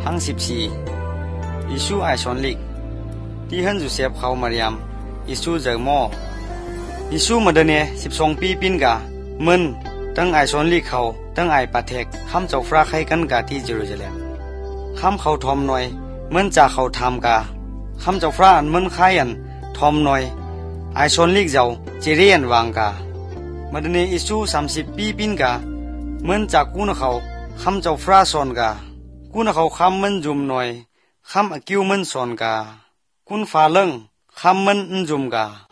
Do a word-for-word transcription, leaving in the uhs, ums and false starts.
ทั้งสิบสี่อิชูไอชอนลิกที่ฮันจูเซฟเขามาเรียมอิชูเจอมออิชูมาเดเนสิบสองปีปินกามันตั้งไอชอนลิกเขาตั้งไอปาเทกคำเจ้าฟราใครกันกาที่เยรูซาเล็มคำเขาทอมหน่อยมันจากเขาทำกาคำเจ้าฟราอันมันใครอันทอมหน่อยไอชอนลิกเจ้าเจเรียนวางกามาเดเนอิชูสามสิบปีปินกามันจากกูนเขาคำเจ้าฟราสอนกากูนเขาคำมันจุ่มหน่อยคำอคิวมันสอนกาคุณฟ้าเลิงคำมันอุจุมกา